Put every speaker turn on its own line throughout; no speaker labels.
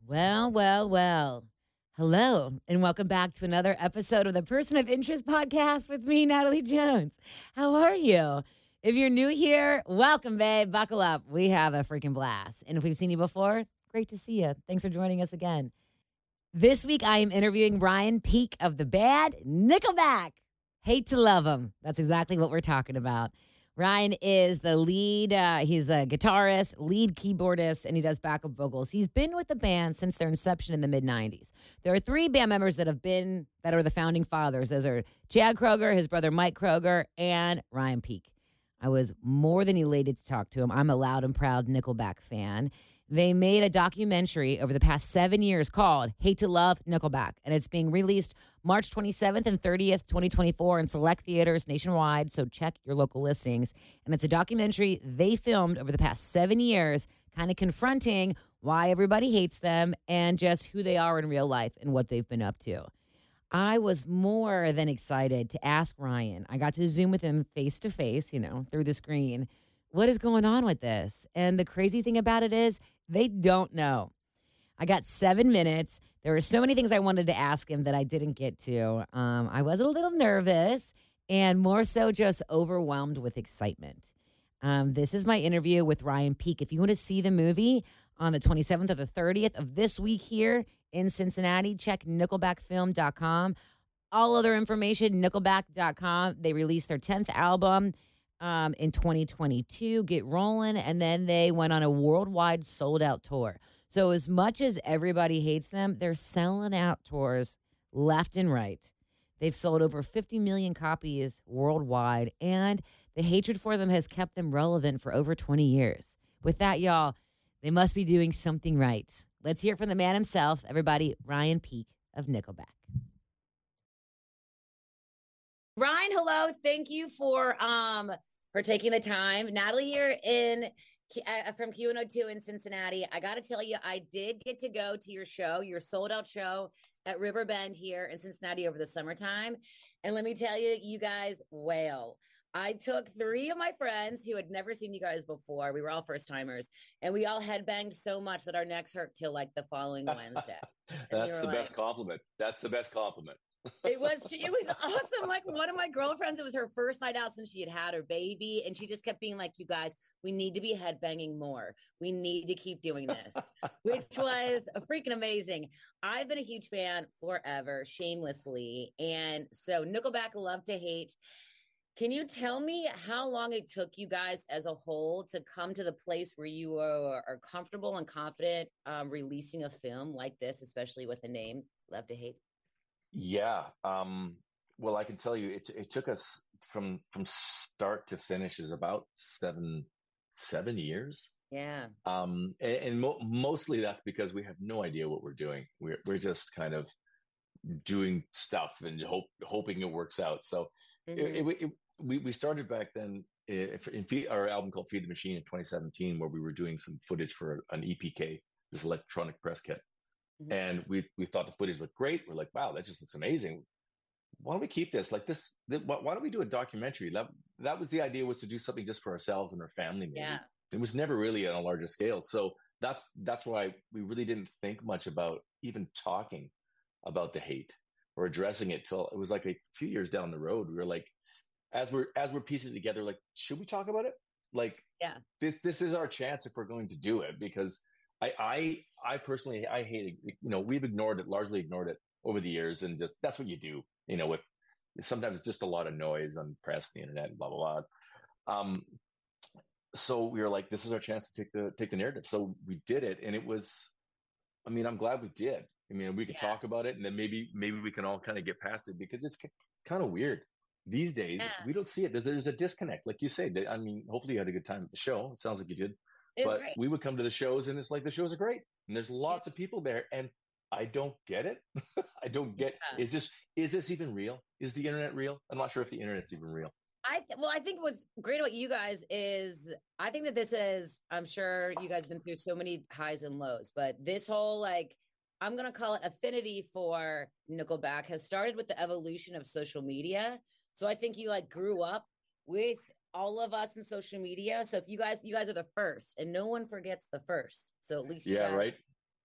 Well, well, well. Hello, and welcome back to another episode of the Person of Interest podcast with me, Natalie Jones. How are you? If you're new here, welcome, babe. Buckle up. We have a freaking blast. And if we've seen you before, great to see you. Thanks for joining us again. This week, I am interviewing Ryan Peake of the band Nickelback. Hate to love him. That's exactly what we're talking about. Ryan is the lead, he's a guitarist, lead keyboardist, and he does backup vocals. He's been with the band since their inception in the mid-90s. There are three band members that are the founding fathers. Those are Chad Kroeger, his brother Mike Kroeger, and Ryan Peake. I was more than elated to talk to him. I'm a loud and proud Nickelback fan. They made a documentary over the past 7 years called Hate to Love Nickelback, and it's being released March 27th and 30th, 2024 in select theaters nationwide, so check your local listings. And it's a documentary they filmed over the past 7 years, kind of confronting why everybody hates them and just who they are in real life and what they've been up to. I was more than excited to ask Ryan. I got to Zoom with him face to face, through the screen. What is going on with this? And the crazy thing about it is they don't know. I got 7 minutes. There were so many things I wanted to ask him that I didn't get to. I was a little nervous and more so just overwhelmed with excitement. This is my interview with Ryan Peake. If you want to see the movie on the 27th or the 30th of this week here in Cincinnati, check nickelbackfilm.com. All other information, nickelback.com. They released their 10th album in 2022, Get Rollin', and then they went on a worldwide sold-out tour. So as much as everybody hates them, they're selling out tours left and right. They've sold over 50 million copies worldwide, and the hatred for them has kept them relevant for over 20 years. With that, y'all, they must be doing something right. Let's hear from the man himself, everybody, Ryan Peake of Nickelback. Ryan, hello. Thank you for taking the time. Natalie here from Q102 in Cincinnati. I got to tell you, I did get to go to your show, your sold-out show at Riverbend here in Cincinnati over the summertime. And let me tell you, you guys wail. I took 3 of my friends who had never seen you guys before. We were all first-timers. And we all headbanged so much that our necks hurt till like the following Wednesday.
That's the best compliment. That's the best compliment.
It was awesome. Like one of my girlfriends, it was her first night out since she had her baby. And she just kept being like, you guys, we need to be headbanging more. We need to keep doing this, which was freaking amazing. I've been a huge fan forever, shamelessly. And so Nickelback, love to hate. Can you tell me how long it took you guys as a whole to come to the place where you are comfortable and confident releasing a film like this, especially with the name Love to Hate?
Yeah. Well, I can tell you, it took us from start to finish is about seven years.
Yeah.
And mostly that's because we have no idea what we're doing. We're just kind of doing stuff and hoping it works out. So we started back then in our album called Feed the Machine in 2017, where we were doing some footage for an EPK, this electronic press kit. Mm-hmm. And we thought the footage looked great. We're like, wow, that just looks amazing. Why don't we keep this like this? Why don't we do a documentary? That was the idea, was to do something just for ourselves and our family. Maybe. Yeah. It was never really on a larger scale. So that's why we really didn't think much about even talking about the hate or addressing it till it was like a few years down the road. We were like, as we're piecing it together, like, should we talk about it? Like, yeah, this is our chance if we're going to do it, because I personally, I hate it. We've largely ignored it over the years, and just, that's what you do, with sometimes it's just a lot of noise on press, the internet, and blah, blah, blah. So we were like, this is our chance to take the narrative. So we did it. And it was, I'm glad we did. We could talk about it, and then maybe we can all kind of get past it, because it's kind of weird these days. Yeah. We don't see it. There's a disconnect. Like you say, hopefully you had a good time at the show. It sounds like you did. But great. We would come to the shows, and it's like, the shows are great, and there's lots of people there, and I don't get it. I don't get. Yeah. Is this even real? Is the internet real? I'm not sure if the internet's even real.
I think what's great about you guys is, I think that this is, I'm sure you guys have been through so many highs and lows, but this whole, like, I'm going to call it affinity for Nickelback has started with the evolution of social media. So I think you grew up with all of us in social media. So if you guys are the first, and no one forgets the first. So at least you guys
right.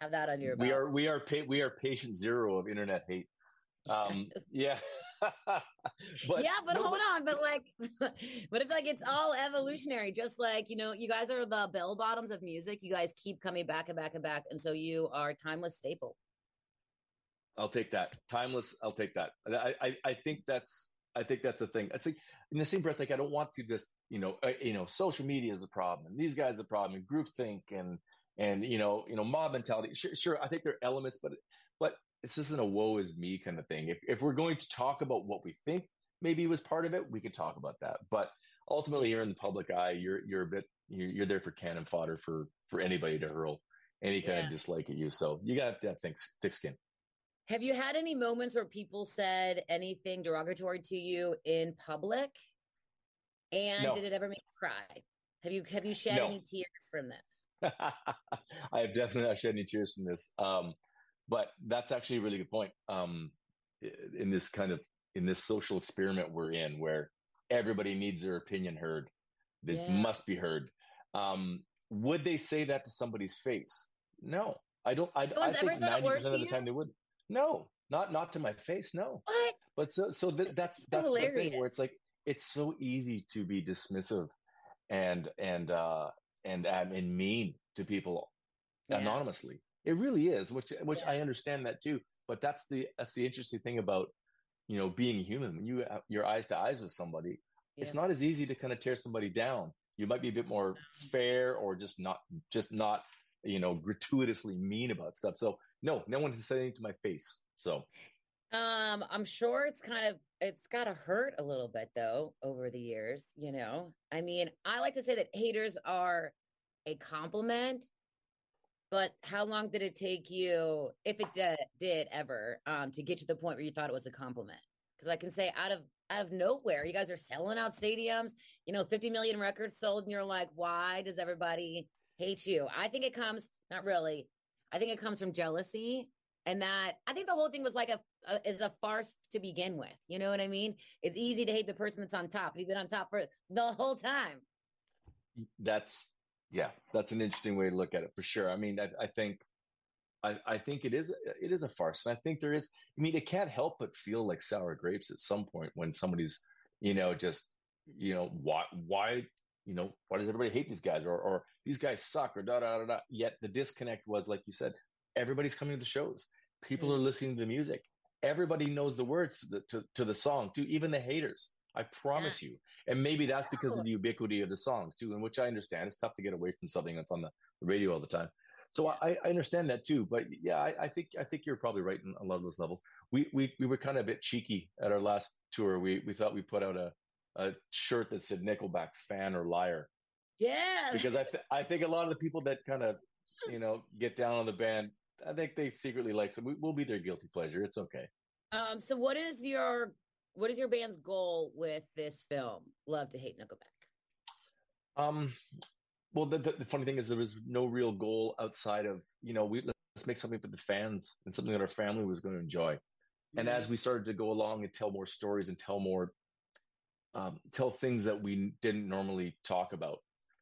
Have that under your
We
belt.
we are patient zero of internet hate. Yeah.
But hold on, but like, what if like it's all evolutionary? Just like, you guys are the bell bottoms of music. You guys keep coming back and back and back, and so you are a timeless staple.
I'll take that. Timeless. I'll take that. I think that's a thing. It's like in the same breath, like I don't want to just social media is a problem, and these guys are the problem, and groupthink, and mob mentality. Sure, I think there are elements, but this isn't a woe is me kind of thing. If we're going to talk about what we think maybe was part of it, we could talk about that. But ultimately, you're in the public eye. You're there for cannon fodder for anybody to hurl any kind of dislike at you. So you got to have thick skin.
Have you had any moments where people said anything derogatory to you in public? And
No.
did it ever make you cry? Have you shed any tears from this?
I have definitely not shed any tears from this. But that's actually a really good point. In this social experiment we're in, where everybody needs their opinion heard, this must be heard. Would they say that to somebody's face? No, I don't. I think 90% of the time they would. No, not to my face. No.
What?
But that's the thing where it's like it's so easy to be dismissive and mean to people anonymously. It really is, which I understand that too. But that's the interesting thing about being human. When you you're eyes to eyes with somebody, it's not as easy to kind of tear somebody down. You might be a bit more fair, or just not gratuitously mean about stuff. So no one can say anything to my face. So
I'm sure it's got to hurt a little bit though over the years. I mean, I like to say that haters are a compliment. But how long did it take you, if it did ever, to get to the point where you thought it was a compliment? Because I can say out of nowhere, you guys are selling out stadiums, 50 million records sold, and you're like, why does everybody hate you? I think it comes, not really. I think it comes from jealousy, and that I think the whole thing was like is a farce to begin with. You know what I mean? It's easy to hate the person that's on top. You've been on top for the whole time.
That's an interesting way to look at it for sure. I mean, I think it is a farce. And I think there is, I mean, it can't help but feel like sour grapes at some point when somebody's, just, why does everybody hate these guys, or these guys suck, or da, da, da, da. Yet the disconnect was, like you said, everybody's coming to the shows. People are listening to the music. Everybody knows the words to the song, too, even the haters. I promise you. And maybe that's because of the ubiquity of the songs too, and which I understand. It's tough to get away from something that's on the radio all the time. So I understand that too. But yeah, I think you're probably right in a lot of those levels. We were kind of a bit cheeky at our last tour. We thought we put out a shirt that said Nickelback fan or liar.
Yeah.
Because I think a lot of the people that kind of, get down on the band, I think they secretly like some. We'll be their guilty pleasure. It's okay.
So what is your band's goal with this film, Love to Hate Nickelback?
Well, the funny thing is there was no real goal outside of, let's make something for the fans and something that our family was going to enjoy. And as we started to go along and tell more stories and tell things that we didn't normally talk about,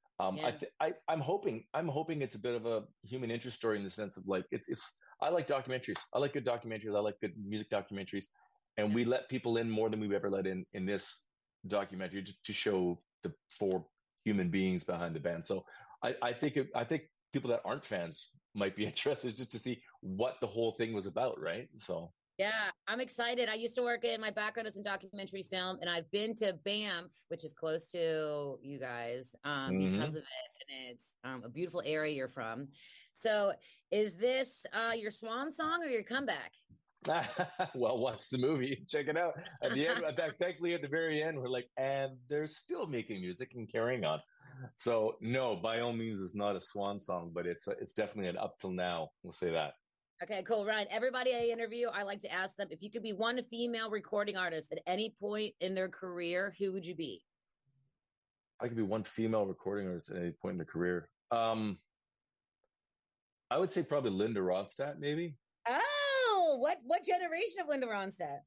I'm hoping it's a bit of a human interest story in the sense of like, I like documentaries. I like good documentaries. I like good music documentaries. And we let people in more than we've ever let in this documentary to show the four human beings behind the band. So I think people that aren't fans might be interested just to see what the whole thing was about, right? So
yeah, I'm excited. I used to work my background is in documentary film, and I've been to Banff, which is close to you guys, because of it, and it's a beautiful area you're from. So is this your swan song or your comeback?
Well, watch the movie, check it out. At the end, thankfully at the very end, we're like, and they're still making music and carrying on. So no, by all means, it's not a swan song, but it's definitely an up till now. We'll say that.
Okay, cool, Ryan. Everybody I interview, I like to ask them, if you could be one female recording artist at any point in their career, who would you be?
I could be one female recording artist at any point in their career. I would say probably Linda Ronstadt, maybe.
What generation of Linda Ronstadt?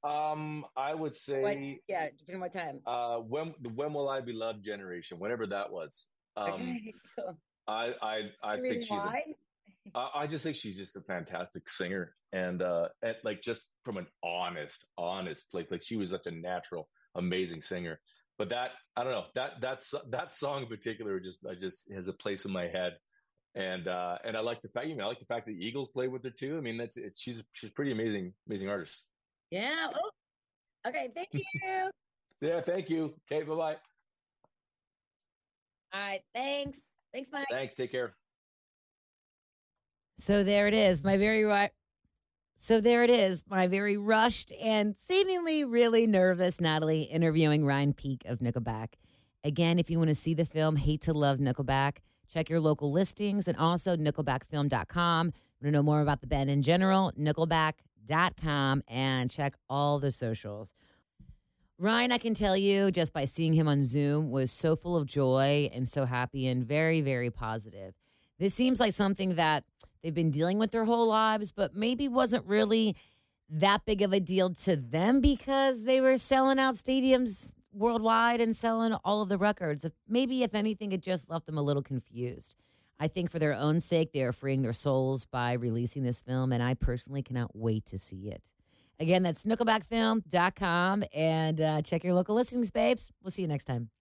I would say
during what time?
When Will I Be Loved generation, whenever that was.
Okay, cool.
I think she's I just think she's just a fantastic singer, and like just from an honest place. Like she was such a natural, amazing singer. But that I don't know that song in particular just has a place in my head, and I like the fact I like the fact that the Eagles play with her too. I mean she's pretty amazing artist.
Yeah. Oh, okay. Thank you.
Yeah. Thank you. Okay. Bye bye.
All right. Thanks. Thanks, Mike.
Thanks. Take care.
So there it is, my very rushed and seemingly really nervous Natalie interviewing Ryan Peake of Nickelback. Again, if you want to see the film Hate to Love Nickelback, check your local listings and also nickelbackfilm.com. Want to know more about the band in general, nickelback.com, and check all the socials. Ryan, I can tell you, just by seeing him on Zoom, was so full of joy and so happy and very, very positive. This seems like something that they've been dealing with their whole lives, but maybe wasn't really that big of a deal to them because they were selling out stadiums worldwide and selling all of the records. Maybe, if anything, it just left them a little confused. I think for their own sake, they are freeing their souls by releasing this film, and I personally cannot wait to see it. Again, that's nickelbackfilm.com, and check your local listings, babes. We'll see you next time.